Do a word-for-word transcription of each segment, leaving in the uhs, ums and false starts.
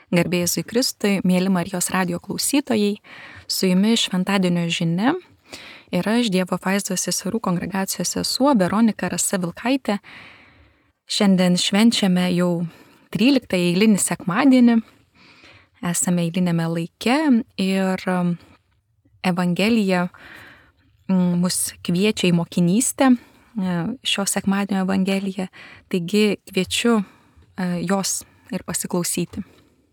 Garbė Jėzui Kristui, mėly Marijos radijo klausytojai, su jumis šventadienio žinia ir aš Dievo apvaizdos seserų kongregacijos sesuo Veronika Rasa Vilkaitė. Šiandien švenčiame jau tryliktąjį eilinį sekmadienį, esame eilinėme laike ir Evangelija mus kviečia į mokinystę, šio sekmadienio Evangelija, taigi kviečiu jos ir pasiklausyti.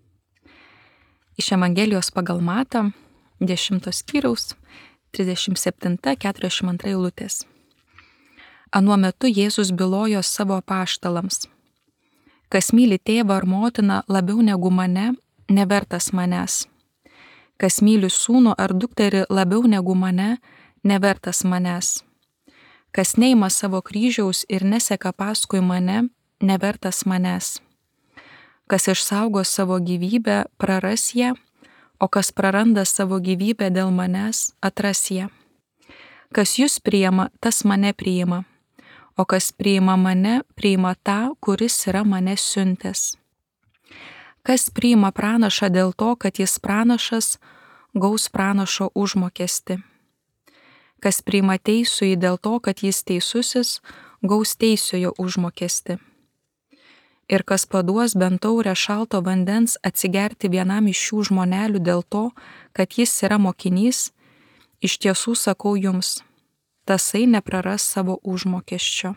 Iš Evangelijos pagal Matą, dešimtos skyriaus, trisdešimt septinta keturiasdešimt antra eilutės. Anuo metu Jėzus bylojo savo apaštalams: kas myli tėvą ar motiną labiau negu mane, nevertas manęs. Kas myli sūnų ar dukterį labiau negu mane, nevertas manęs. Kas neima savo kryžiaus ir neseka paskui mane, nevertas manęs. Kas išsaugo savo gyvybę, praras ją, o kas praranda savo gyvybę dėl manęs, atras ją. Kas jūs priima, tas mane priima, o kas priima mane, priima tą, kuris yra mane siuntęs. Kas priima pranašą dėl to, kad jis pranašas, gaus pranašo užmokestį. Kas priima teisųjį dėl to, kad jis teisusis, gaus teisiojo užmokestį. Ir kas paduos bent taurę šalto vandens atsigerti vienam iš šių žmonelių dėl to, kad jis yra mokinys, iš tiesų sakau jums, tasai nepraras savo užmokesčio.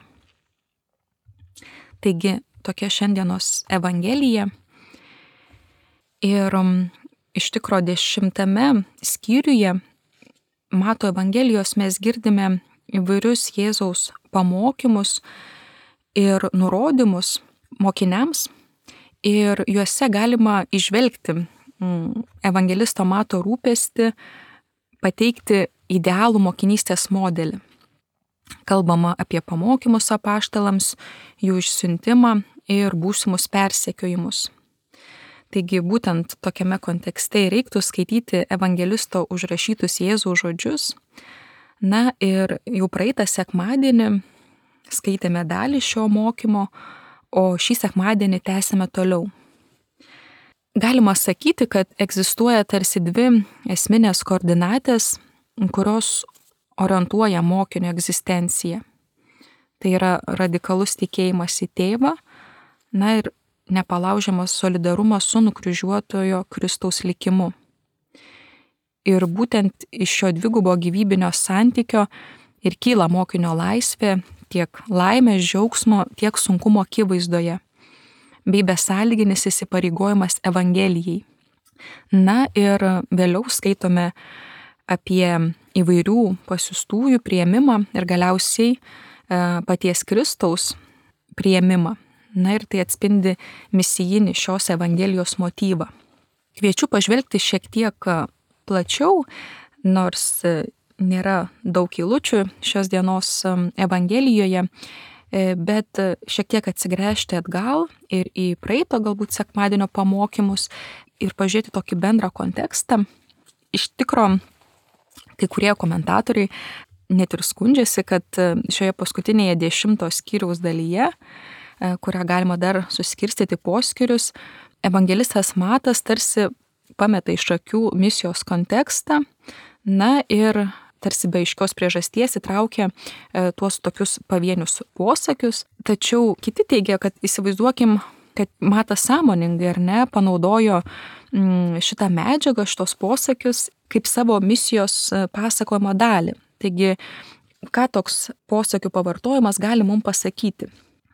Taigi, tokia šiandienos Evangelija. Ir iš tikro dešimtame skyriuje Mato Evangelijos mes girdime įvairius Jėzaus pamokymus ir nurodymus mokiniams, ir juose galima įžvelgti evangelisto Mato rūpestį pateikti idealų mokinystės modelį. Kalbama apie pamokymus apaštalams, jų išsiuntimą ir būsimus persekiojimus. Taigi būtent tokiame kontekste reiktų skaityti evangelisto užrašytus Jėzaus žodžius. Na ir jau praeitą sekmadienį skaitėme dalį šio mokymo, o šį sekmadienį tęsime toliau. Galima sakyti, kad egzistuoja tarsi dvi esminės koordinatės, kurios orientuoja mokinio egzistenciją. Tai yra radikalus tikėjimas į tėvą, na ir nepalaužiamas solidarumas su nukryžiuotojo Kristaus likimu. Ir būtent iš šio dvigubo gyvybinio santykio ir kyla mokinio laisvė, tiek laimės, džiaugsmo, tiek sunkumo akivaizdoje, bei besąlyginis įsipareigojimas Evangelijai. Na ir vėliau skaitome apie įvairių pasiųstųjų priėmimą ir galiausiai e, paties Kristaus priėmimą. Na ir tai atspindi misijinį šios Evangelijos motyvą. Kviečiu pažvelgti šiek tiek plačiau, nors nėra daug eilučių šios dienos Evangelijoje, bet šiek tiek atsigręžti atgal ir į praeito galbūt sekmadienio pamokymus ir pažiūrėti tokį bendrą kontekstą. Iš tikro, kai kurie komentatoriai net ir skundžiasi, kad šioje paskutinėje dešimto skyriaus dalyje, kurią galima dar suskirstyti po skyrius, evangelistas Matas tarsi pameta iš akių misijos kontekstą, na ir tarsi be aiškios priežasties įtraukia e, tuos tokius pavienius posakius, tačiau kiti teigia, kad įsivaizduokim, kad Matas sąmoningai ar ne panaudojo m, šitą medžiagą, šitos posakius kaip savo misijos pasakojimo dalį. Taigi, ką toks posakių pavartojimas gali mums pasakyti?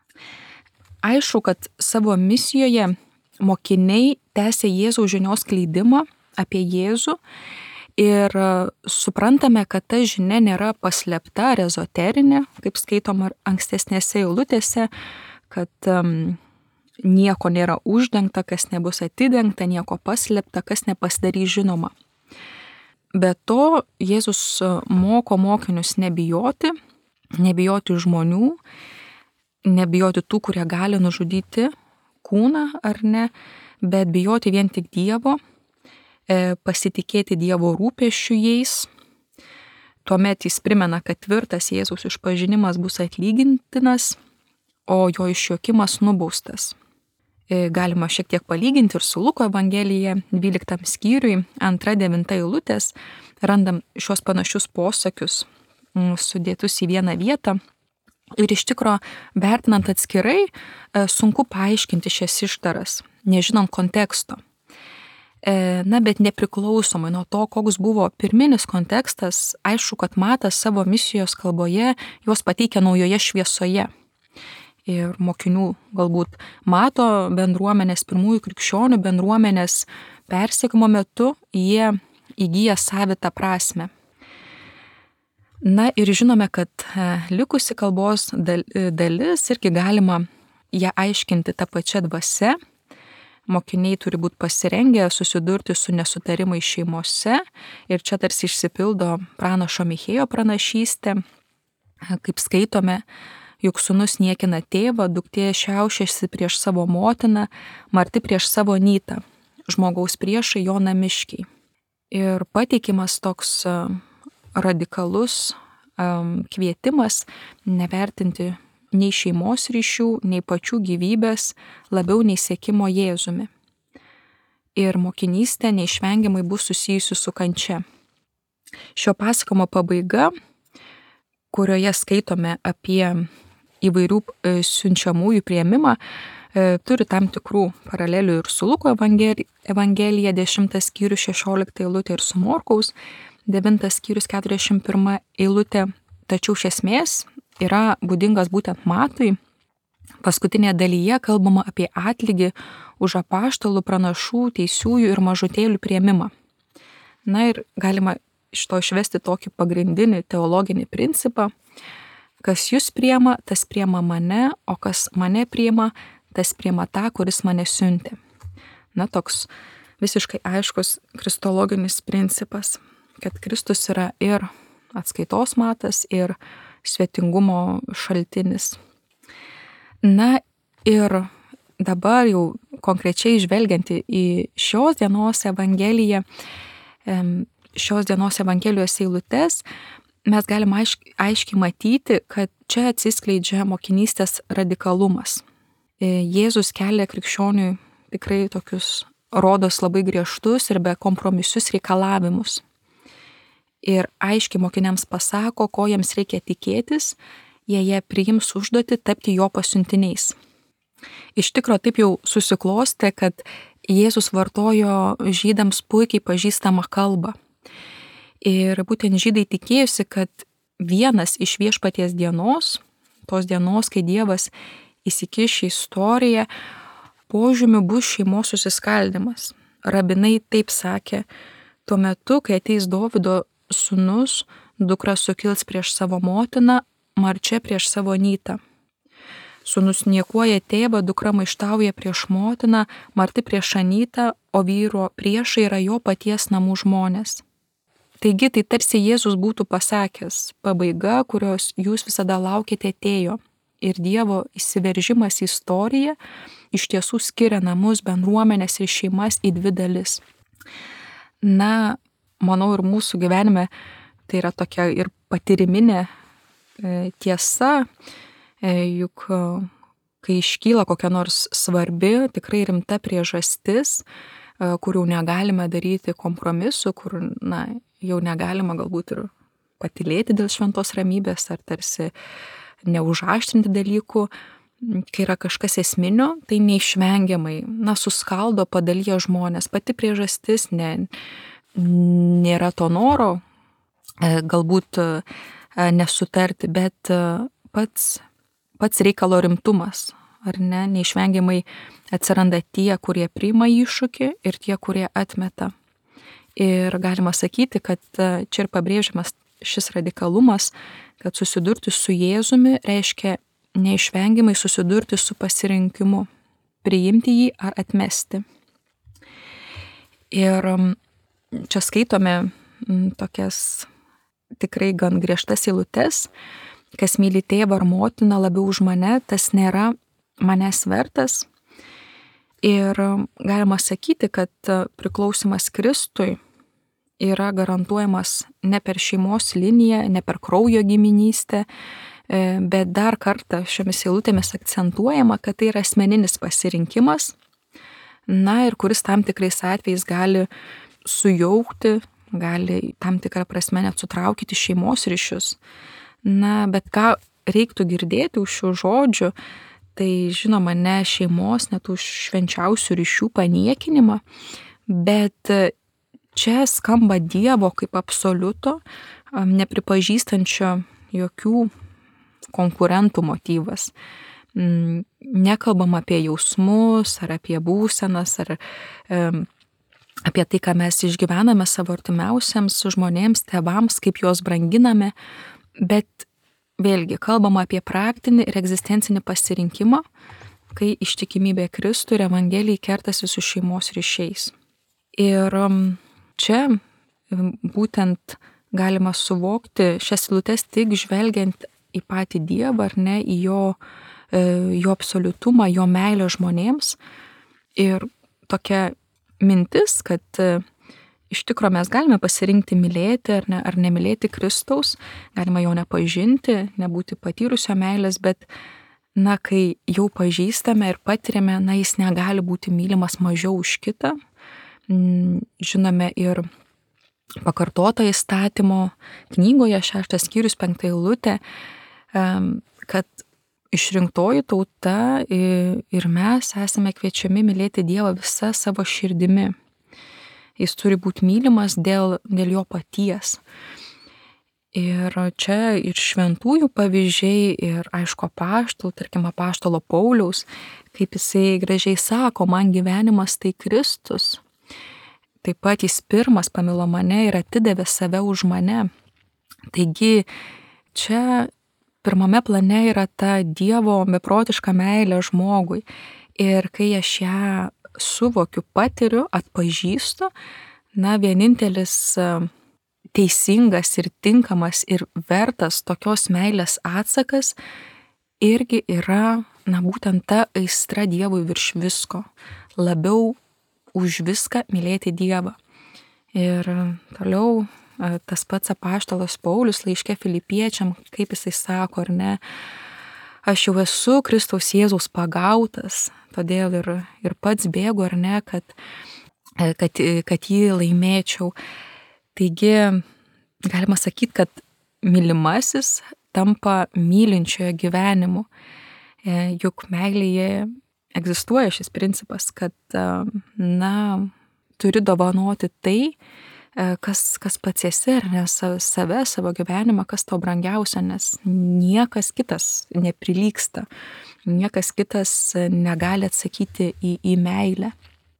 Aišku, kad savo misijoje mokiniai tęsė Jėzaus žinios skleidimą apie Jėzų. Ir suprantame, kad ta žinia nėra paslėpta ar ezoterinė, kaip skaitoma ankstesnėse eilutėse, kad um, nieko nėra uždengta, kas nebus atidengta, nieko paslėpta, kas nepasidarys žinoma. Be to, Jėzus moko mokinius nebijoti, nebijoti žmonių, nebijoti tų, kurie gali nužudyti kūną ar ne, bet bijoti vien tik Dievo, pasitikėti Dievo rūpesčiu jais. Tuomet jis primena, kad tvirtas Jėzaus išpažinimas bus atlygintinas, o jo išjuokimas nubaustas. Galima šiek tiek palyginti ir su Luko Evangelija, dvyliktam skyriui, antra devinta eilutės, randam šios panašius posakius sudėtus į vieną vietą. Ir iš tikro, vertinant atskirai, sunku paaiškinti šias ištaras, nežinant konteksto. Na, bet nepriklausomai nuo to, koks buvo pirminis kontekstas, aišku, kad Matas savo misijos kalboje juos pateikia naujoje šviesoje. Ir mokinių galbūt Mato bendruomenės, pirmųjų krikščionių bendruomenės persekiojimo metu jie įgyja savitą prasme. Na ir žinome, kad likusi kalbos dalis irgi galima ją aiškinti tą pačią dvasią. Mokiniai turi būti pasirengę susidurti su nesutarimais šeimose ir čia tarsi išsipildo pranašo Michėjo pranašystė, kaip skaitome, juk sūnus niekina tėvą, duktė šiaušiasi prieš savo motiną, marti prieš savo nytą, žmogaus priešai jo namiškiai. Ir pateikimas toks radikalus um, kvietimas nevertinti nei šeimos ryšių, nei pačių gyvybės, labiau nei sekimo Jėzumi. Ir mokinystė neišvengiamai bus susijusi su kančia. Šio pasakojimo pabaiga, kurioje skaitome apie įvairių siunčiamųjų priėmimą, turi tam tikrų paralelių ir su Luko Evangelija, dešimtas skyrius, šešiolikta eilutė, ir su Morkaus, devintas skyrius, keturiasdešimt pirma eilutė. Tačiau iš esmės yra būdingas būtent Matui. Paskutinėje dalyje kalbama apie atlygį už apaštalų, pranašų, teisiųjų ir mažutėlių priėmimą. Na ir galima iš to išvesti tokį pagrindinį teologinį principą: kas jūs priima, tas priima mane, o kas mane priima, tas priima tą, kuris mane siuntė. Na, toks visiškai aiškus kristologinis principas, kad Kristus yra ir atskaitos matas, ir svetingumo šaltinis. Na ir dabar jau konkrečiai žvelgianti į šios dienos Evangeliją, šios dienos Evangelijos eilutes, mes galime aiškiai, aiškiai matyti, kad čia atsiskleidžia mokinystės radikalumas. Jėzus kelia krikščioniui tikrai tokius rodos labai griežtus ir be kompromisius reikalavimus. Ir aiškiai mokiniams pasako, ko jiems reikia tikėtis, jei jie priims užduotį tapti jo pasiuntiniais. Iš tikro taip jau susiklostė, kad Jėzus vartojo žydams puikiai pažįstamą kalbą. Ir būtent žydai tikėjosi, kad vienas iš viešpaties dienos, tos dienos, kai Dievas įsikiš į istoriją, požymiu bus šeimos susiskaldimas. Rabinai taip sakė: tuo metu, kai ateis Dovydo sūnus, dukra sukils prieš savo motiną, marčia prieš savo nytą. Sūnus niekuoja tėvą, dukra maištauja prieš motiną, marti prieš anytą, o vyro priešai yra jo paties namų žmonės. Taigi tai tarsi Jėzus būtų pasakęs: pabaiga, kurios jūs visada laukite, atėjo. Ir Dievo įsiveržimas į istoriją iš tiesų skiria namus, bendruomenės ir šeimas į dvi dalis. Na, manau, ir mūsų gyvenime tai yra tokia ir patyriminė e, tiesa, e, juk e, kai iškyla kokia nors svarbi, tikrai rimta priežastis, e, kur jau negalime daryti kompromisų, kur, na, jau negalima galbūt ir patylėti dėl šventos ramybės ar tarsi neužaštrinti dalykų, kai yra kažkas esminio, tai neišvengiamai, na, suskaldo, padalyja žmonės. Pati priežastis ne, nėra to noro galbūt nesutarti, bet pats, pats reikalo rimtumas, ar ne, neišvengiamai atsiranda tie, kurie priima iššūkį ir tie, kurie atmeta. Ir galima sakyti, kad čia ir pabrėžiamas šis radikalumas, kad susidurti su Jėzumi reiškia neišvengiamai susidurti su pasirinkimu, priimti jį ar atmesti. Ir čia skaitome tokias tikrai gan griežtas eilutes: kas myli tėvą ar motiną labiau už mane, tas nėra manęs vertas. Ir galima sakyti, kad priklausimas Kristui yra garantuojamas ne per šeimos liniją, ne per kraujo giminystę, bet dar kartą šiomis eilutėmis akcentuojama, kad tai yra asmeninis pasirinkimas, na ir kuris tam tikrais atvejais gali sujaukti, gali tam tikrą prasme net sutraukyti šeimos ryšius. Na, bet ką reiktų girdėti už šių žodžių, tai žinoma ne šeimos, net už švenčiausių ryšių paniekinimą, bet čia skamba Dievo kaip absoliuto, nepripažįstančio jokių konkurentų motyvas. Nekalbam apie jausmus, ar apie būsenas, ar e, apie tai, ką mes išgyvename savo artimiausiams žmonėms, tėvams, kaip juos branginame, bet vėlgi kalbam apie praktinį ir egzistencinį pasirinkimą, kai ištikimybė Kristui ir Evangelijai kertasi su šeimos ryšiais. Ir čia būtent galima suvokti šias eilutes tik žvelgiant į patį Dievą, ar ne, į jo, jo absoliutumą, jo meilę žmonėms. Ir tokia mintis, kad iš tikro mes galime pasirinkti mylėti ar, ne, ar nemylėti Kristaus, galima jo nepažinti, nebūti patyrusio meilės, bet na, kai jau pažįstame ir patiriame, na, jis negali būti mylimas mažiau už kitą. Žinome ir pakartota įstatymo knygoje, šeštas skyrius, penkta eilutė, kad išrinktoji tauta ir mes esame kviečiami mylėti Dievą visą savo širdimi. Jis turi būti mylimas dėl, dėl jo paties. Ir čia ir šventųjų pavyzdžiai, ir aišku apaštalų, tarkim apaštalo Pauliaus, kaip jisai gražiai sako, man gyvenimas tai Kristus. Taip pat jis pirmas pamilo mane ir atidavė save už mane. Taigi čia pirmame plane yra ta Dievo beprotiška meilė žmogui. Ir kai aš ją suvokiu, patiriu, atpažįstu, na, vienintelis teisingas ir tinkamas ir vertas tokios meilės atsakas irgi yra, na, būtent ta aistra Dievui virš visko. Labiau už viską mylėti Dievą. Ir toliau tas pats apaštalas Paulius laiške Filipiečiam, kaip jisai sako, ar ne, aš jau esu Kristaus Jėzaus pagautas, todėl ir, ir pats bėgu, ar ne, kad, kad, kad jį laimėčiau. Taigi, galima sakyti, kad mylimasis tampa mylinčiojo gyvenimu. Juk meilėje egzistuoja šis principas, kad, na, turi dovanoti tai, kas, kas pats esi, ar ne, save, savo gyvenimą, kas tau brangiausia, nes niekas kitas neprilygsta, niekas kitas negali atsakyti į, į meilę.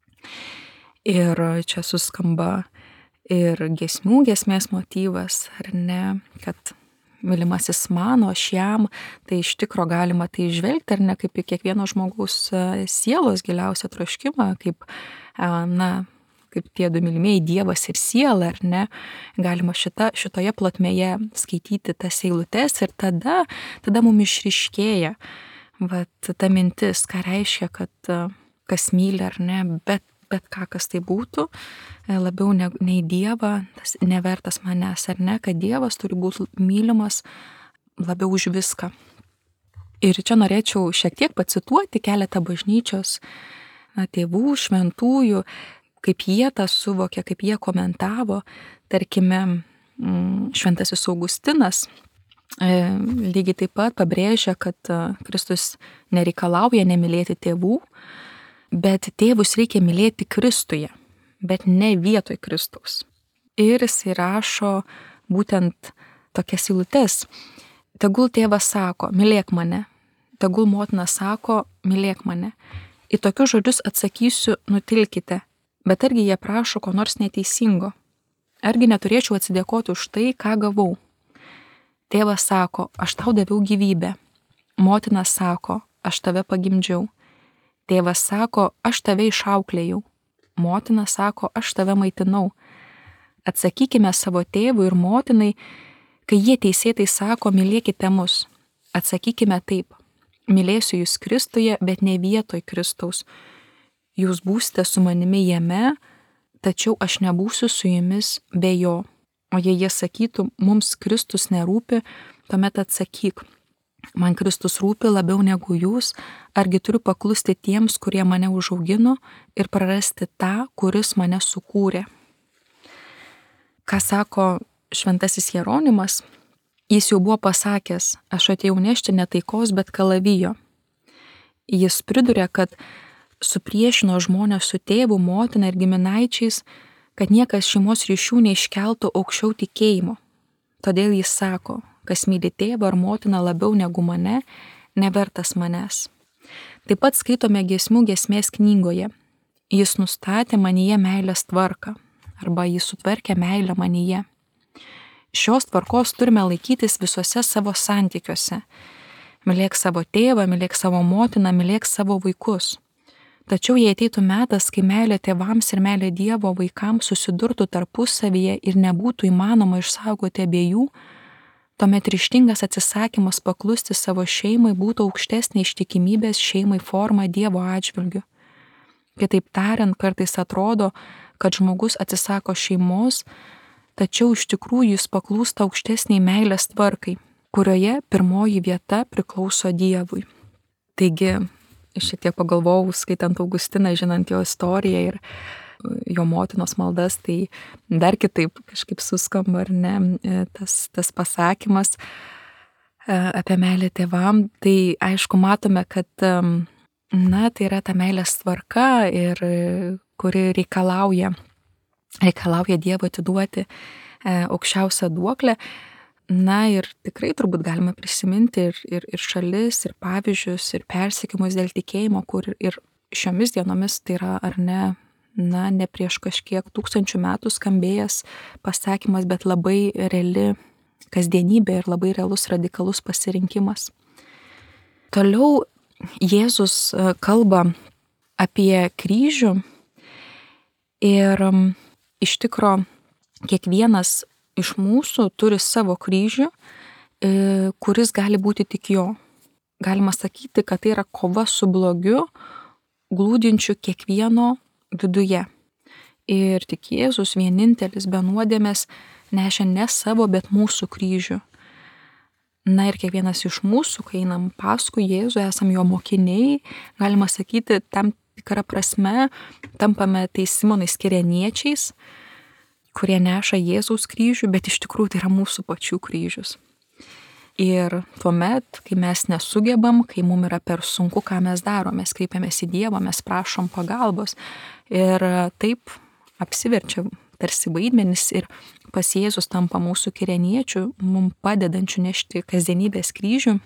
Ir čia suskamba ir giesmių giesmės motyvas, ar ne, kad mylimasis mano, aš jam, tai iš tikro galima tai žvelgti, ar ne, kaip į kiekvieno žmogaus sielos giliausią troškimą, kaip, na, kaip tie du mylimieji Dievas ir siela, ar ne, galima šita, šitoje plotmėje skaityti tas eilutes ir tada, tada mums išryškėja, vat, ta mintis, ką reiškia, kad kas myli, ar ne, bet, bet ką, kas tai būtų, labiau ne, nei Dievą, tas nevertas manęs, ar ne, kad Dievas turi būti mylimas labiau už viską. Ir čia norėčiau šiek tiek pacituoti keletą bažnyčios na, tėvų, šventųjų, kaip jie tą suvokė, kaip jie komentavo. Tarkime, šventasis Augustinas lygiai taip pat pabrėžia, kad Kristus nereikalauja nemylėti tėvų, bet tėvus reikia mylėti Kristuje, bet ne vietoj Kristaus. Ir jis įrašo būtent tokias eilutes. Tegul tėvas sako, mylėk mane, tegul motina sako, mylėk mane. Į tokius žodžius atsakysiu, nutilkite. Bet argi jie prašo ko nors neteisingo? Argi neturėčiau atsidėkoti už tai, ką gavau? Tėvas sako, aš tau daviau gyvybę. Motina sako, aš tave pagimdžiau. Tėvas sako, aš tave išauklėjau. Motina sako, aš tave maitinau. Atsakykime savo tėvui ir motinai, kai jie teisėtai sako, mylėkite mus. Atsakykime taip, mylėsiu jūs Kristuje, bet ne vietoj Kristaus. Jūs būsite su manimi jame, tačiau aš nebūsiu su jumis be jo. O jei jie sakytų, mums Kristus nerūpi, tuomet atsakyk, Man Kristus rūpi labiau negu jūs, argi turiu paklusti tiems, kurie mane užaugino ir prarasti tą, kuris mane sukūrė. Ką sako šventasis Jeronimas, jis jau buvo pasakęs, aš atėjau nešti ne taikos, bet kalavijo. Jis priduria, kad supriešino žmonės su tėvu, motina ir giminaičiais, kad niekas šeimos ryšių neiškeltų aukščiau tikėjimo. Todėl jis sako, kas myli tėvą ar motiną labiau negu mane, nevertas manęs. Taip pat skaitome giesmių giesmės knygoje. Jis nustatė manyje meilės tvarką, arba jis sutvarkė meilę manyje. Šios tvarkos turime laikytis visuose savo santykiuose. Mylėk savo tėvą, mylėk savo motiną, mylėk savo vaikus. Tačiau jei ateitų metas, kai meilė tėvams ir meilė Dievo vaikams susidurtų tarpusavyje ir nebūtų įmanoma išsaugoti abiejų, tuomet ryžtingas atsisakymas paklusti savo šeimai būtų aukštesnė ištikimybės šeimai forma Dievo atžvilgiu. Kitaip tariant, kartais atrodo, kad žmogus atsisako šeimos, tačiau iš tikrųjų jis paklūsta aukštesniai meilės tvarkai, kurioje pirmoji vieta priklauso Dievui. Taigi, šiek tiek pagalvojau, skaitant Augustiną, žinant jo istoriją ir jo motinos maldas, tai dar kitaip kažkaip suskamba, ar ne, tas, tas pasakymas apie meilę tėvam. Tai aišku, matome, kad na, tai yra ta meilės tvarka, ir kuri reikalauja, reikalauja Dievo atiduoti aukščiausią duoklę. Na ir tikrai turbūt galima prisiminti ir, ir, ir šalis, ir pavyzdžius, ir persekimus dėl tikėjimo, kur ir šiomis dienomis tai yra, ar ne, na, ne prieš kažkiek tūkstančių metų skambėjęs pasakymas, bet labai reali kasdienybė ir labai realus radikalus pasirinkimas. Toliau Jėzus kalba apie kryžių ir iš tikro kiekvienas iš mūsų turi savo kryžių, kuris gali būti tik jo. Galima sakyti, kad tai yra kova su blogiu, glūdinčiu kiekvieno viduje. Ir tik Jėzus vienintelis be nuodėmės nešė ne savo, bet mūsų kryžių. Na ir kiekvienas iš mūsų, kai einam paskui Jėzų, esam jo mokiniai, galima sakyti, tam tikrą prasme tampame tais Simonais Kireniečiais, kurie neša Jėzaus kryžių, bet iš tikrųjų tai yra mūsų pačių kryžius. Ir tuomet, kai mes nesugebam, kai mums yra per sunku, ką mes darom, mes kreipiamės į Dievą, mes prašom pagalbos ir taip apsiverčia tarsi vaidmenis ir pas Jėzus tampa mūsų kireniečių, mums padedančių nešti kasdienybės kryžių.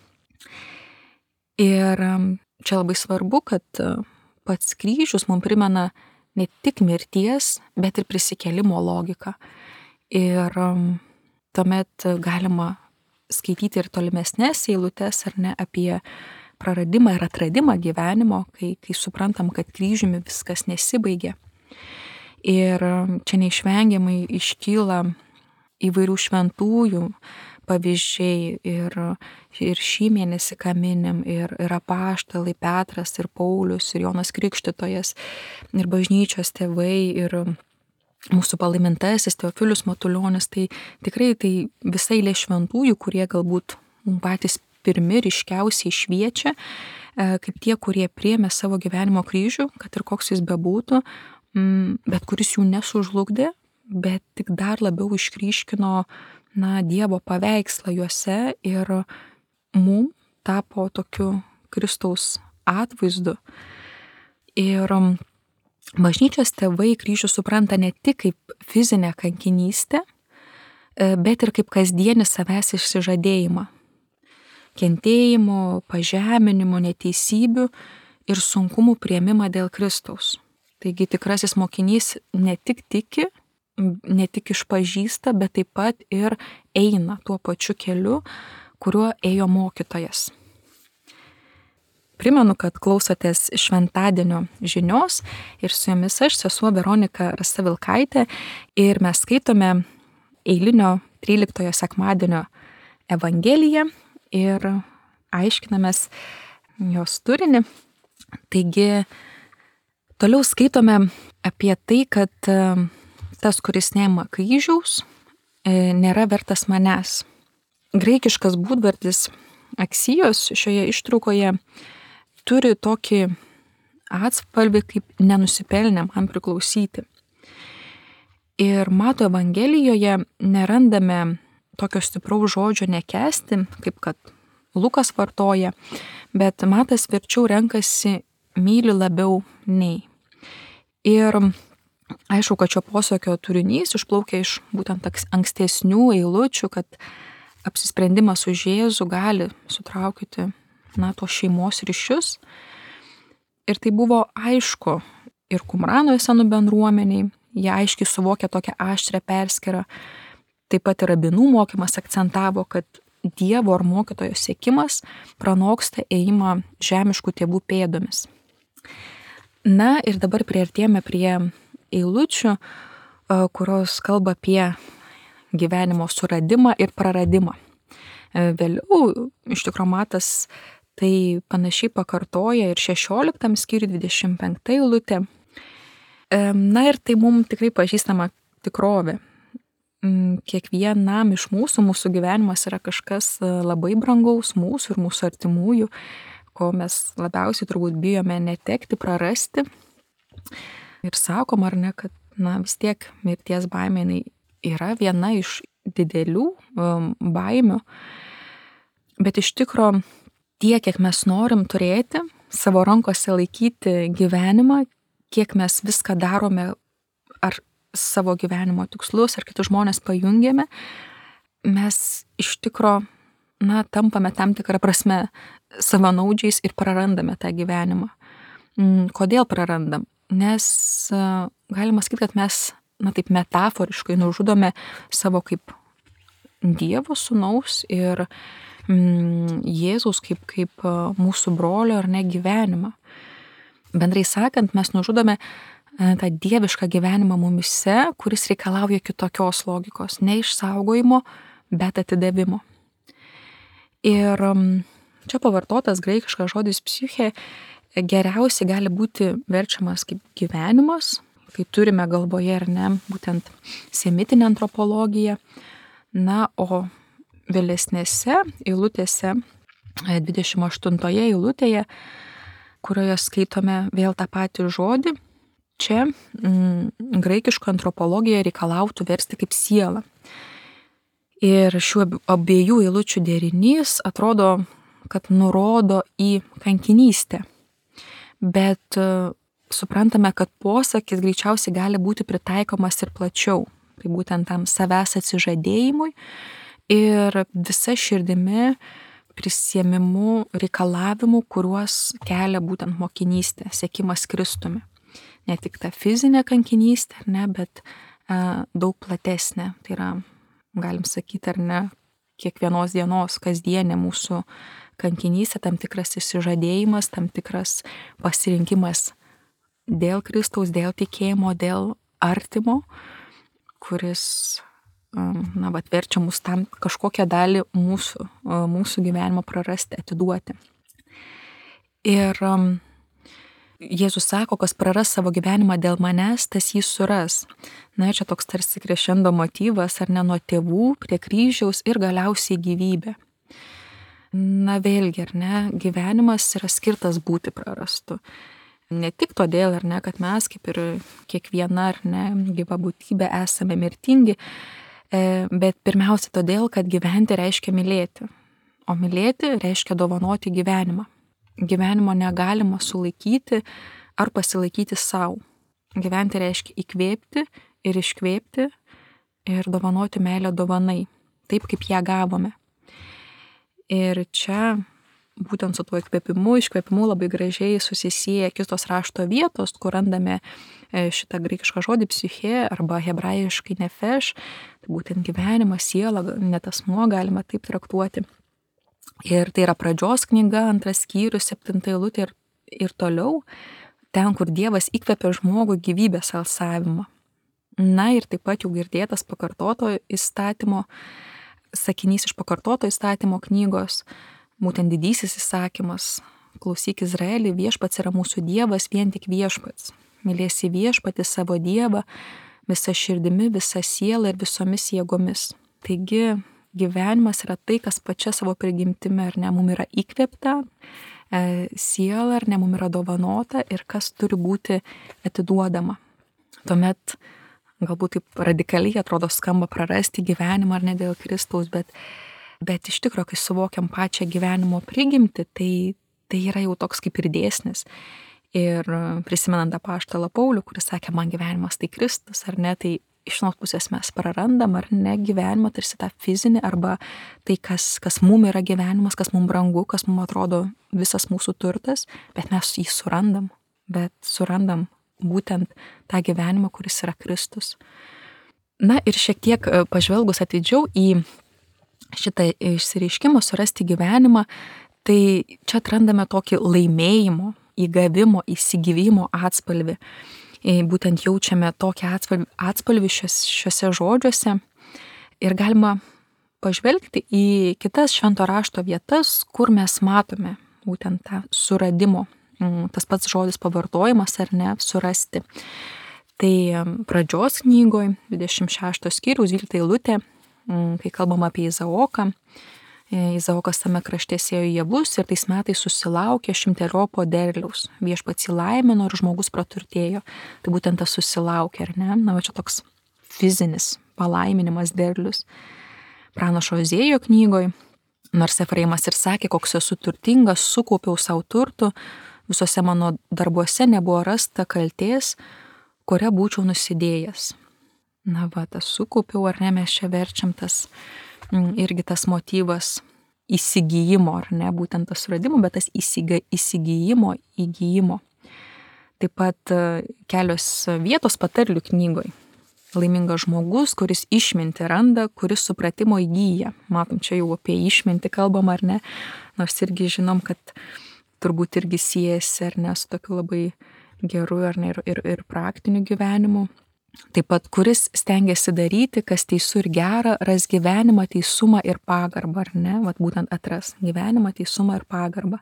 Ir čia labai svarbu, kad pats kryžius mums primena ne tik mirties, bet ir prisikėlimo logiką. Ir tuomet galima skaityti ir tolimesnės eilutes, ar ne, apie praradimą ir atradimą gyvenimo, kai, kai suprantam, kad kryžiumi viskas nesibaigia. Ir čia neišvengiamai iškyla įvairių šventųjų pavyzdžiai ir, ir šį mėnesį ką minim, ir, ir apaštalai Petras, ir Paulius, ir Jonas Krikštytojas, ir bažnyčios tėvai, ir mūsų palaimintasis Teofilius Matulionis. Tai tikrai tai visai eilė šventųjų, kurie galbūt patys pirmi ryškiausiai šviečia, kaip tie, kurie priėmė savo gyvenimo kryžių, kad ir koks jis bebūtų, bet kuris jų nesužlugdė, bet tik dar labiau išryškino na, Dievo paveikslą juose ir mum tapo tokiu Kristaus atvaizdu. Ir bažnyčios tėvai kryžių supranta ne tik kaip fizinę kankinystę, bet ir kaip kasdienį savęs išsižadėjimą. Kentėjimo, pažeminimo, neteisybių ir sunkumų priėmimą dėl Kristaus. Taigi tikrasis mokinys ne tik tiki, ne tik išpažįsta, bet taip pat ir eina tuo pačiu keliu, kuriuo ėjo mokytojas. Primenu, kad klausotės šventadienio žinios ir su jumis aš, sesuo Veronika Rastavilkaitė, ir mes skaitome eilinio tryliktojo sekmadienio Evangeliją ir aiškinamės jos turinį. Taigi, toliau skaitome apie tai, kad tas, kuris neima kryžiaus, nėra vertas manęs. Graikiškas būdvardis aksijos šioje ištraukoje turi tokį atspalvį kaip nenusipelnę man priklausyti. Ir Mato Evangelijoje nerandame tokio stipraus žodžio nekęsti, kaip kad Lukas vartoja, bet Matas verčiau renkasi myli labiau nei. Ir aišku, kad šio posakio turinys išplaukia iš būtent ankstesnių eilučių, kad apsisprendimas už Jėzų gali sutraukyti, na, tos šeimos ryšius. Ir tai buvo aišku ir Kumrano senų bendruomeniai, jie aiškiai suvokė tokią aštrią perskyrą. Taip pat ir rabinų mokymas akcentavo, kad Dievo ar mokytojo siekimas pranoksta ėjimą žemiškų tėvų pėdomis. Na ir dabar priartėjame prie eilučių, kurios kalba apie gyvenimo suradimą ir praradimą. Vėliau iš tikrųjų Matas tai panašiai pakartoja ir šešioliktam skyriui dvidešimt penkta eilutė. Na ir tai mums tikrai pažįstama tikrovė. Kiekvienam iš mūsų, mūsų gyvenimas yra kažkas labai brangaus mūsų ir mūsų artimųjų, ko mes labiausiai turbūt bijome netekti, prarasti. Ir sakom, ar ne, kad na, vis tiek mirties baimė yra viena iš didelių um, baimių. Bet iš tikro tiek, kiek mes norim turėti, savo rankose laikyti gyvenimą, kiek mes viską darome, ar savo gyvenimo tikslus, ar kitus žmonės pajungiame, mes iš tikro, na, tampame tam tikrą prasme savanaudžiais ir prarandame tą gyvenimą. Kodėl prarandam? Nes galima sakyti, kad mes, na, taip metaforiškai nužudome savo kaip Dievo sūnaus ir mm, Jėzaus kaip, kaip mūsų brolio ar ne gyvenimą. Bendrai sakant, mes nužudome tą dievišką gyvenimą mumise, kuris reikalauja kitokios logikos, ne išsaugojimo, bet atidavimo. Ir čia pavartotas graikiškas žodis psiche geriausiai gali būti verčiamas kaip gyvenimas, kai turime galvoje ar ne, būtent semitinę antropologiją. Na, o vėlesnėse eilutėse, dvidešimt aštuntoje eilutėje, kurioje skaitome vėl tą patį žodį, čia mm, graikiško antropologija reikalautų versti kaip siela. Ir šių abiejų eilučių derinys atrodo, kad nurodo į kankinystę. Bet uh, suprantame, kad posakis greičiausiai gali būti pritaikomas ir plačiau. Tai būtent tam savęs atsižadėjimui ir visa širdimi prisiėmimu reikalavimų, kuriuos kelia būtent mokinystė, siekimas Kristumi. Ne tik ta fizinė kankinystė, ne, bet a, daug platesnė. Tai yra, galim sakyti, ar ne, kiekvienos dienos, kasdienė mūsų kankinystė, tam tikras išsižadėjimas, tam tikras pasirinkimas dėl Kristaus, dėl tikėjimo, dėl artimo, kuris na, vat, verčia mus tam kažkokią dalį mūsų, mūsų gyvenimo prarasti, atiduoti. Ir um, Jėzus sako, kas praras savo gyvenimą dėl manęs, tas jį suras. Na, čia toks tarsi krešendo motyvas, ar ne, nuo tėvų prie kryžiaus ir galiausiai gyvybė. Na, vėlgi, ar ne, gyvenimas yra skirtas būti prarastu. Ne tik todėl, ar ne, kad mes, kaip ir kiekviena, ar ne, gyva būtybė esame mirtingi, bet pirmiausia todėl, kad gyventi reiškia mylėti, o mylėti reiškia dovanoti gyvenimą. Gyvenimo negalima sulaikyti ar pasilaikyti savo. Gyventi reiškia įkvėpti ir iškvėpti ir dovanoti meilę dovanai, taip kaip ją gavome. Ir čia būtent su tuo įkvėpimu, iškvėpimu labai gražiai susisieja kitos rašto vietos, kur randame šitą graikišką žodį psiche arba hebrajiškai nefeš, tai būtent gyvenimas, siela, net asmuo galima taip traktuoti. Ir tai yra pradžios knyga, antras skyrius, septinta eilutė ir, ir toliau, ten, kur Dievas įkvėpia žmogų gyvybės alsavimą. Na ir taip pat jau girdėtas pakartoto įstatymo, sakinys iš pakartoto įstatymo knygos, būtent didysis įsakymas, klausyk Izraelį, viešpats yra mūsų Dievas, vien tik viešpats. Mylėsi viešpatį savo Dievą, visa širdimi, visa siela ir visomis jėgomis. Taigi gyvenimas yra tai, kas pačia savo prigimtimi, ar ne, mum yra įkvėpta, e, siela, ar ne, mum yra dovanota ir kas turi būti atiduodama. Tuomet galbūt taip radikaliai atrodo skamba prarasti gyvenimą ar ne dėl Kristaus, bet, bet iš tikrųjų, kai suvokiam pačią gyvenimo prigimtį, tai, tai yra jau toks kaip ir dėsnis. Ir prisimenant apaštalą Paulių, kuris sakė, man gyvenimas tai Kristus, ar ne, tai iš vienos pusės mes prarandam ar ne gyvenimą, tarsi tą fizinį, arba tai, kas, kas mum yra gyvenimas, kas mum brangu, kas mum atrodo visas mūsų turtas, bet mes jį surandam, bet surandam būtent tą gyvenimą, kuris yra Kristus. Na ir šiek tiek pažvelgus atidžiau į šitą išsireiškimą surasti gyvenimą, tai čia atrandame tokį laimėjimo, įgavimo, įsigyvimo atspalvį. Būtent jaučiame tokį atspalvį, atspalvį šios, šiuose žodžiuose ir galima pažvelgti į kitas švento rašto vietas, kur mes matome būtent tą suradimo, tas pats žodis pavartojimas ar ne, surasti. Tai pradžios knygoj, dvidešimt šeštas skyriaus, dvylikta eilutė, kai kalbam apie Izaoką. Izaokas tame krašte sėjo javus ir tais metais susilaukė šimteriopo derliaus. Viešpats jį laimino ir žmogus praturtėjo. Tai būtent tas susilaukė, ar ne? Na, va čia toks fizinis palaiminimas derlius. Pranašo Ozėjo knygoj, nors Efraimas ir sakė, koks esu turtingas, sukaupiau savo turtų, visose mano darbuose nebuvo rasta kaltės, kurią būčiau nusidėjęs. Na va, tas sukaupiau, ar ne, mes čia verčiam tas irgi tas motyvas įsigijimo, ar ne, būtent tas suradimo, bet tas įsiga, įsigijimo, įgyjimo. Taip pat kelios vietos patarlių knygoj. Laimingas žmogus, kuris išmintį randa, kuris supratimo įgyja. Matom, čia jau apie išmintį kalbam, ar ne, nors irgi žinom, kad turbūt irgi siejasi, ar ne, su tokiu labai geru, ar ne, ir, ir, ir praktiniu gyvenimu. Taip pat, kuris stengiasi daryti, kas teisų ir gera, ras gyvenimą, teisumą ir pagarbą, ar ne? Vat būtent atras gyvenimą, teisumą ir pagarbą.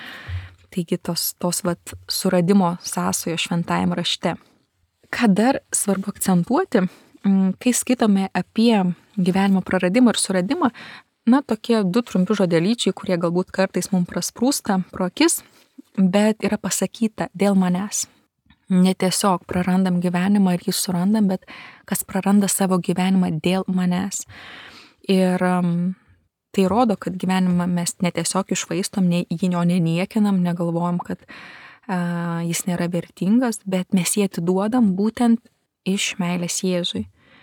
Taigi tos, tos vat suradimo sąsojo šventajame rašte. Ką dar svarbu akcentuoti, kai skaitome apie gyvenimo praradimą ir suradimą, na, tokie du trumpi žodelyčiai, kurie galbūt kartais mums prasprūsta pro akis, bet yra pasakyta dėl manęs. Ne tiesiog prarandam gyvenimą ir jį surandam, bet kas praranda savo gyvenimą dėl manęs. Ir um, tai rodo, kad gyvenimą mes ne tiesiog išvaistom, ne, jį jo neniekinam, negalvojam, kad uh, jis nėra vertingas, bet mes jį atiduodam būtent iš meilės Jėzui.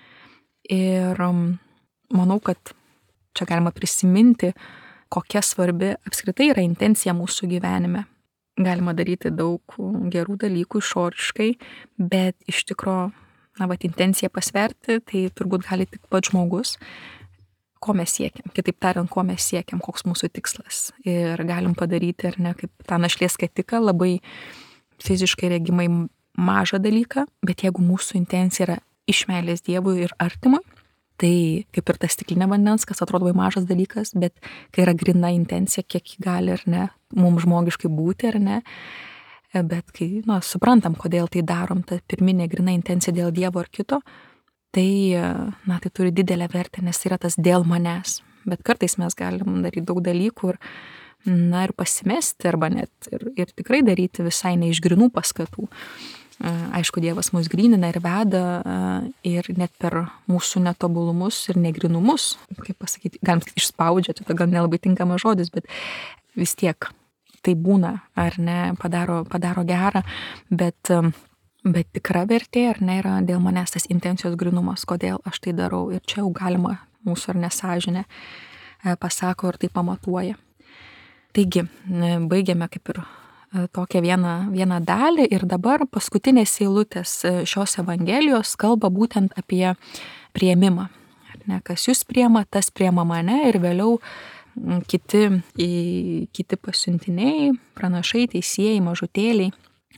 Ir um, manau, kad čia galima prisiminti, kokia svarbi apskritai yra intencija mūsų gyvenime. Galima daryti daug gerų dalykų išoriškai, bet iš tikro, na, vat, intenciją pasverti, tai turbūt gali tik pats žmogus, ko mes siekiam. Kitaip tariant, ko mes siekiam, koks mūsų tikslas. Ir galim padaryti, ar ne, kaip tą našlės skatiką, labai fiziškai regimai mažą dalyką, bet jeigu mūsų intencija yra iš meilės Dievui ir artimui, tai kaip ir ta stiklinė vandens, kas atrodo labai mažas dalykas, bet kai yra grina intencija, kiek jį gali, ar ne, mums žmogiškai būti, ar ne, bet kai, na, suprantam, kodėl tai darom, ta pirminė grina intencija dėl Dievo ar kito, tai, na, tai turi didelę vertę, nes yra tas dėl manęs. Bet kartais mes galim daryti daug dalykų ir, na, ir pasimesti, arba net ir, ir tikrai daryti visai ne iš grinų paskatų. Aišku, Dievas mus grynina ir veda ir net per mūsų netobulumus ir negrinumus, kaip pasakyti, galim sakyti, išspaudžia, tai gal nelabai tinkamas žodis, bet vis tiek tai būna, ar ne, padaro, padaro gerą, bet, bet tikra vertė, ar ne, yra dėl manęs tas intencijos grinumas, kodėl aš tai darau, ir čia jau galima mūsų ar nesąžinė pasako ir tai pamatuoja. Taigi, baigiame kaip ir tokią vieną, vieną dalį ir dabar paskutinės eilutės šios Evangelijos kalba būtent apie priėmimą. Ne, kas jūs priėma, tas priėma mane ir vėliau kiti, kiti pasiuntiniai, pranašai, teisėjai, mažutėliai.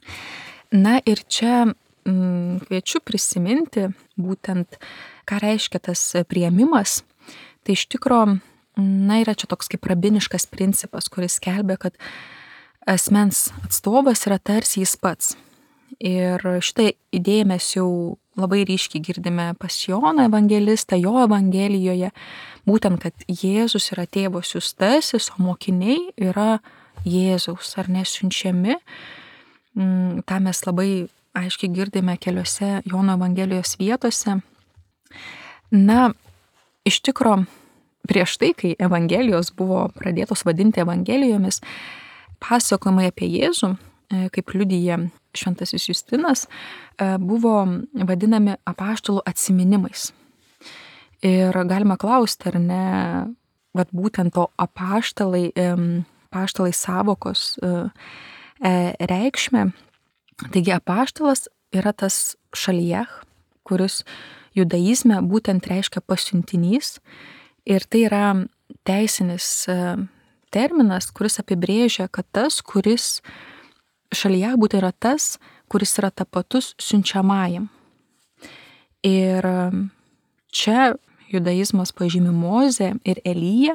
Na ir čia m, kviečiu prisiminti būtent, ką reiškia tas priėmimas. Tai iš tikro, na, yra čia toks kaip rabiniškas principas, kuris skelbia, kad asmens atstovas yra tarsi jis pats. Ir šitą idėją mes jau labai ryškiai girdime pas Joną evangelistą, jo evangelijoje, būtent, kad Jėzus yra tėvo siųstasis, o mokiniai yra Jėzaus ar nesiunčiami. Ta mes labai aiškiai girdime keliose Jono evangelijos vietose. Na, iš tikro, prieš tai, kai evangelijos buvo pradėtos vadinti evangelijomis, pasakojimai apie Jėzų, kaip liudija šventasis Justinas, buvo vadinami apaštalų atsiminimais. Ir galima klausti, ar ne, vat būtent to apaštalai, apaštalai savokos reikšmę. Taigi apaštalas yra tas šalijach, kuris judaizme būtent reiškia pasiuntinys, ir tai yra teisinis terminas, kuris apibrėžia, kad tas, kuris šalijach būtent yra tas, kuris yra tapatus siunčiamajam. Ir čia judaizmas pažymi Mozę ir Eliją.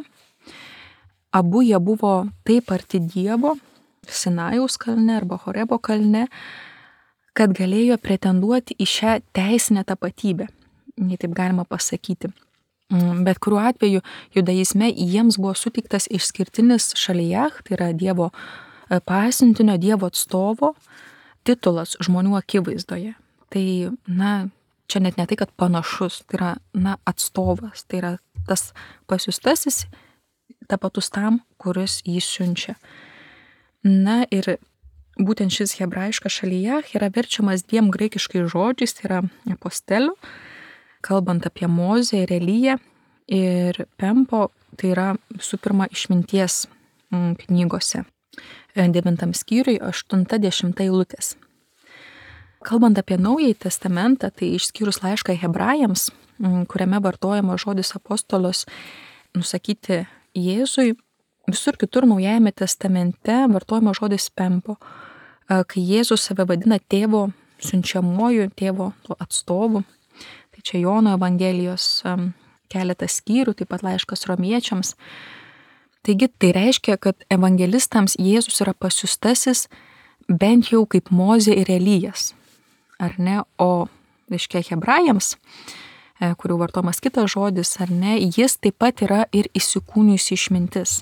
Abu jie buvo taip arti Dievo, Sinajaus kalne arba Horebo kalne, kad galėjo pretenduoti į šią teisinę tapatybę, jei taip galima pasakyti. Bet kuriuo atveju judaizme jiems buvo suteiktas išskirtinis šalijach, tai yra Dievo pasiuntinio, Dievo atstovo titulas žmonių akivaizdoje. Tai, na, čia net ne tai, kad panašus, tai yra, na, atstovas, tai yra tas pasiųstasis tapatus tam, kuris jį siunčia. Na ir būtent šis hebrajiškas šalijach yra verčiamas dviem graikiškais žodžiais, tai yra apostelių, kalbant apie Mozę ir Eliją, ir Pempo, tai yra visų pirma išminties knygose, devintam skyriui, aštunta dešimta eilutės. Kalbant apie Naująjį testamentą, tai išskyrus laišką hebrajams, kuriame vartojama žodis apostolos nusakyti Jėzui, visur kitur Naujajame testamente vartojama žodis Pempo, kai Jėzus save vadina tėvo siunčiamuoju, tėvo atstovu. Tai čia Jono evangelijos keletas skyrių, taip pat laiškas romiečiams. Taigi tai reiškia, kad evangelistams Jėzus yra pasiųstasis bent jau kaip Mozė ir Elijas, ar ne? O reiškia hebrajams, kurių vartomas kitas žodis, ar ne, jis taip pat yra ir įsikūnijusi išmintis.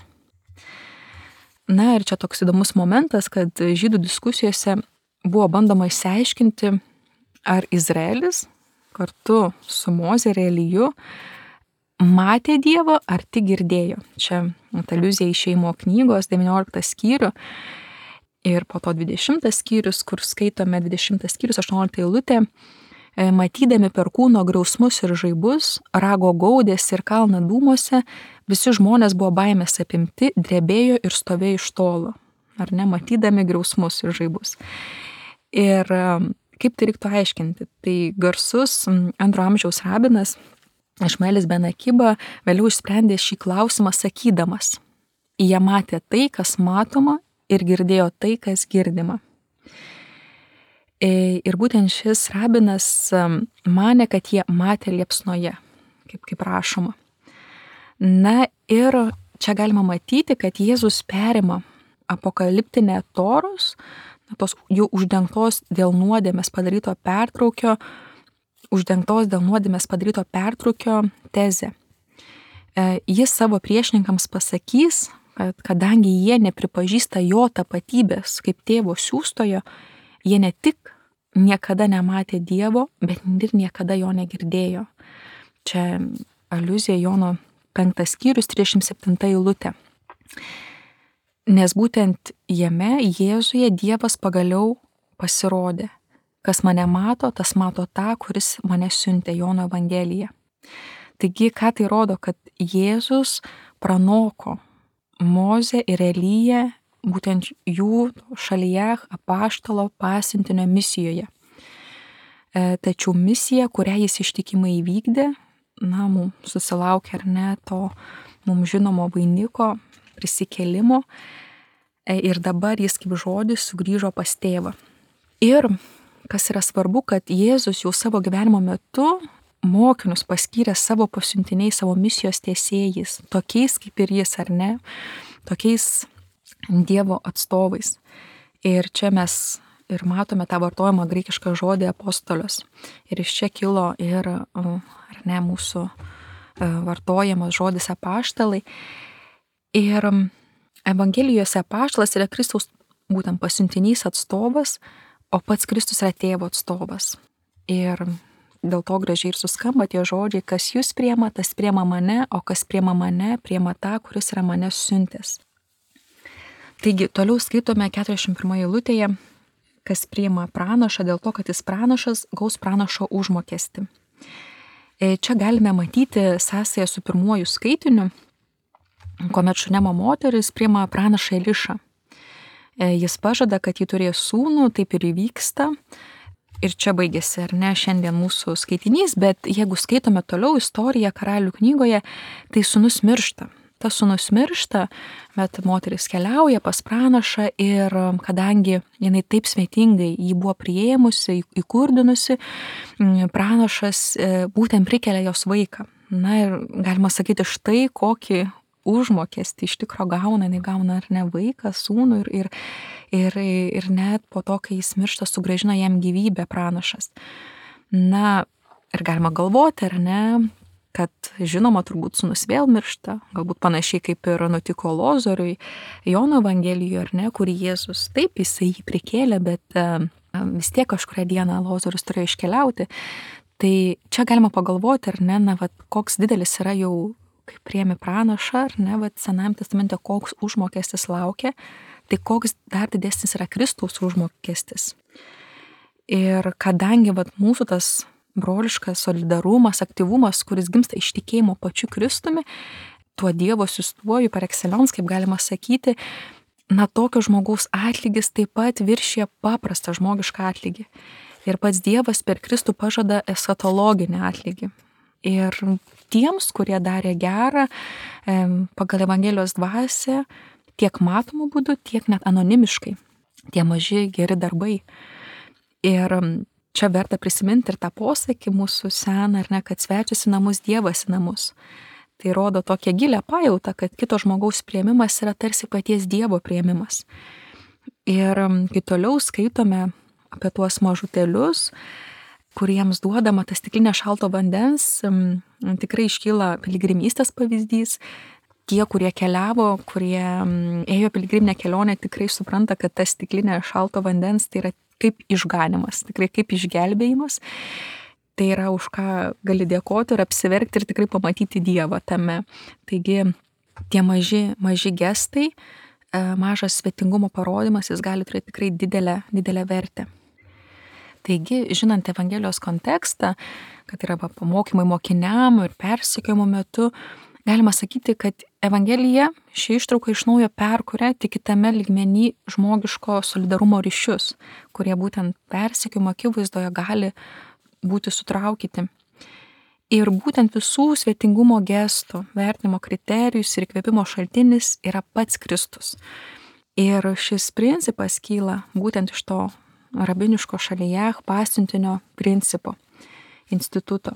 Na ir čia toks įdomus momentas, kad žydų diskusijose buvo bandoma išsiaiškinti, ar Izraelis kartu su Moze ir Eliju matė Dievą, ar tik girdėjo. Čia aliuzija į Išėjimo knygos devynioliktą skyrių ir po to dvidešimtas skyrius, kur skaitome dvidešimtas skyrius, aštuoniolikta eilutė. Matydami perkūno griausmus ir žaibus, rago gaudės ir kalną dūmose, visi žmonės buvo baimės apimti, drebėjo ir stovėjo iš tolo, ar ne, matydami griausmus ir žaibus. Ir kaip tai reiktų aiškinti? Tai garsus antro amžiaus rabinas Išmaelis ben Akiba vėliau išsprendė šį klausimą sakydamas: jie matė tai, kas matoma, ir girdėjo tai, kas girdima. Ir būtent šis rabinas manė, kad jie matė liepsnoje, kaip, kaip rašoma. Na ir čia galima matyti, kad Jėzus perima apokaliptinę Toros, tos jau uždengtos dėl nuodėmės padaryto pertraukio, uždengtos dėl nuodėmės padaryto pertraukio tezę. Jis savo priešininkams pasakys, kad kadangi jie nepripažįsta jo tapatybės kaip tėvo siųstojo, jie ne tik niekada nematė Dievo, bet ir niekada jo negirdėjo. Čia aliuzija Jono penktas skyrius, trisdešimt septinta eilutė. Nes būtent jame, Jėzuje, Dievas pagaliau pasirodė. Kas mane mato, tas mato tą, kuris mane siuntė, Jono evangelija. Taigi, ką tai rodo, kad Jėzus pranoko Mozę ir Eliją būtent jų šalijach apaštalo pasiuntinio misijoje. E, tačiau misija, kurią jis ištikimai įvykdė, na, mums susilaukė ar ne to mums žinomo vainiko, prisikėlimo, e, ir dabar jis kaip žodis sugrįžo pas tėvą. Ir kas yra svarbu, kad Jėzus jau savo gyvenimo metu mokinius paskyrė savo pasiuntiniais, savo misijos tiesėjais, tokiais kaip ir jis, ar ne, tokiais Dievo atstovais. Ir čia mes ir matome tą vartojimą graikišką žodį apostolius. Ir iš čia kilo ir, ar ne, mūsų vartojamas žodis apaštalai. Ir Evangelijose apaštalas yra Kristaus būtent pasiuntinys atstovas, o pats Kristus yra tėvo atstovas. Ir dėl to gražiai ir suskamba tie žodžiai, kas jūs priema, tas priema mane, o kas priema mane, priema tą, kuris yra mane siuntęs. Taigi, toliau skaitome keturiasdešimt pirmoje eilutėje, kas priima pranašą dėl to, kad jis pranašas, gaus pranašo užmokestį. Čia galime matyti sąsają su pirmuoju skaitiniu, kuomet Šunemo moteris priima pranašą Elišą. Jis pažada, kad jį turės sūnų, taip ir įvyksta. Ir čia baigėsi, ar ne, šiandien mūsų skaitinys, bet jeigu skaitome toliau istoriją Karalių knygoje, tai sūnus miršta. Tas sūnus miršta, bet moteris keliauja pas pranašą ir kadangi jinai taip svetingai jį buvo priėmusi, įkurdinusi, pranašas būtent prikelia jos vaiką. Na ir galima sakyti, štai kokį užmokestį iš tikro gauna, jinai gauna ar ne vaiką, sūnų ir, ir, ir, ir net po to, kai jis miršta, sugrąžina jam gyvybę pranašas. Na ir galima galvoti, ar ne, kad žinoma turbūt sūnus vėl miršta, galbūt panašiai kaip ir nutiko Lozoriui Jono Evangelijoje, ar ne, kur Jėzus taip jisai jį prikėlė, bet uh, vis tiek kažkurią dieną Lozorius turėjo iškeliauti. Tai čia galima pagalvoti, ar ne, na, vat, koks didelis yra jau kai priemi pranašą, ar ne, bet Senajame testamente koks užmokestis laukia, tai koks dar didesnis yra Kristaus užmokestis. Ir kadangi vat, mūsų tas broliškas solidarumas, aktyvumas, kuris gimsta iš tikėjimo pačiu Kristumi, tuo Dievo siųstuoju par excellence, kaip galima sakyti, na tokio žmogaus atlygis taip pat viršija paprastą žmogišką atlygį. Ir pats Dievas per Kristų pažada eschatologinį atlygį. Ir tiems, kurie darė gerą pagal Evangelijos dvasią, tiek matomų būdų, tiek net anonimiškai, tie maži geri darbai. Ir čia verta prisiminti ir tą posakį mūsų seną, ar ne, kad svečias į namus, Dievas į namus. Tai rodo tokią gilią pajautą, kad kito žmogaus priėmimas yra tarsi paties Dievo priėmimas. Ir kai toliau skaitome apie tuos mažutėlius, kuriems duodama tas stiklinė šalto vandens, tikrai iškyla piligrimystės pavyzdys. Tie, kurie keliavo, kurie ėjo piligriminę kelionę, tikrai supranta, kad tas stiklinė šalto vandens tai yra kaip išganimas, tikrai kaip išgelbėjimas. Tai yra už ką gali dėkoti ir apsiverkti ir tikrai pamatyti Dievą tame. Taigi tie maži, maži gestai, mažas svetingumo parodimas, jis gali turėti tikrai didelę, didelę vertę. Taigi, žinant Evangelijos kontekstą, kad yra pamokymai mokiniam ir persekiojimo metu, galima sakyti, kad Evangelija ši ištrauka iš naujo perkuria tik kitame lygmenį žmogiško solidarumo ryšius, kurie būtent persekiojimo akivaizdoje gali būti sutraukyti. Ir būtent visų svetingumo gestų, vertinimo kriterijus ir įkvėpimo šaltinis yra pats Kristus. Ir šis principas kyla būtent iš to rabiniško šalijach pasiuntinio principo, instituto.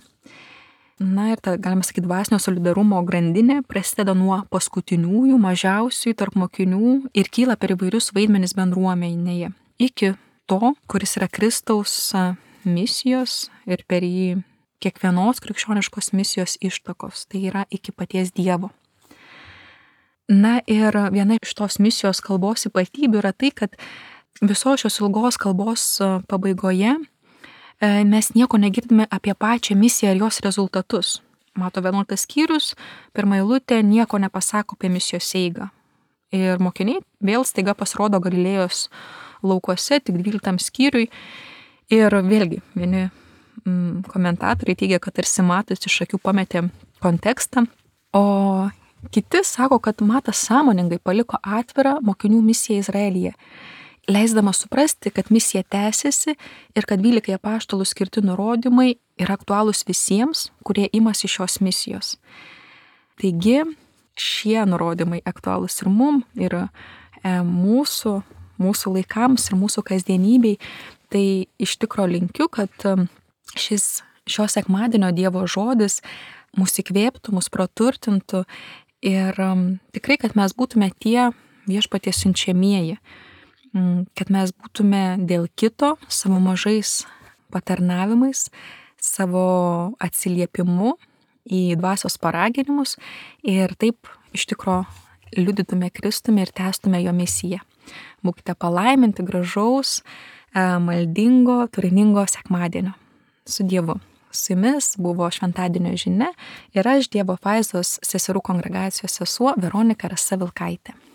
Na ir ta, galima sakyti, dvasinio solidarumo grandinė prasideda nuo paskutiniųjų, mažiausiųjų tarp mokinių ir kyla per įvairius vaidmenis bendruomenėje. Iki to, kuris yra Kristaus misijos ir per jį kiekvienos krikščioniškos misijos ištakos, tai yra iki paties Dievo. Na ir viena iš tos misijos kalbos ypatybių yra tai, kad visos šios ilgos kalbos pabaigoje mes nieko negirdime apie pačią misiją ir jos rezultatus. Mato vienuoliktas skyrius, pirma eilutė nieko nepasako apie misijos eigą. Ir mokiniai vėl staiga pasirodo Galilėjos laukuose, tik dvyliktam skyriui. Ir vėlgi, vieni mm, komentatoriai teigia, kad tarsi Matas iš akių pametė kontekstą, o kiti sako, kad Matas sąmoningai paliko atvirą mokinių misiją Izraelyje, leisdamas suprasti, kad misija tęsiasi ir kad dvylikai apaštalų skirti nurodymai yra aktualūs visiems, kurie imasi šios misijos. Taigi, šie nurodymai aktualūs ir mum, ir e, mūsų, mūsų laikams, ir mūsų kasdienybei. Tai iš tikro linkiu, kad šis šio sekmadienio Dievo žodis mus įkvėptų, mus praturtintų ir um, tikrai, kad mes būtume tie viešpaties siunčiamieji. kad mes būtume dėl kito savo mažais patarnavimais, savo atsiliepimu į dvasios paraginimus ir taip iš tikro liudytume Kristumi ir tęstume jo misiją. Būkite palaiminti, gražaus, maldingo, turiningo sekmadienio. Su Dievu. Su jumis buvo šventadienio žinia ir aš Dievo Faizos seserų kongregacijos sesuo Veronika Rasa Vilkaitė.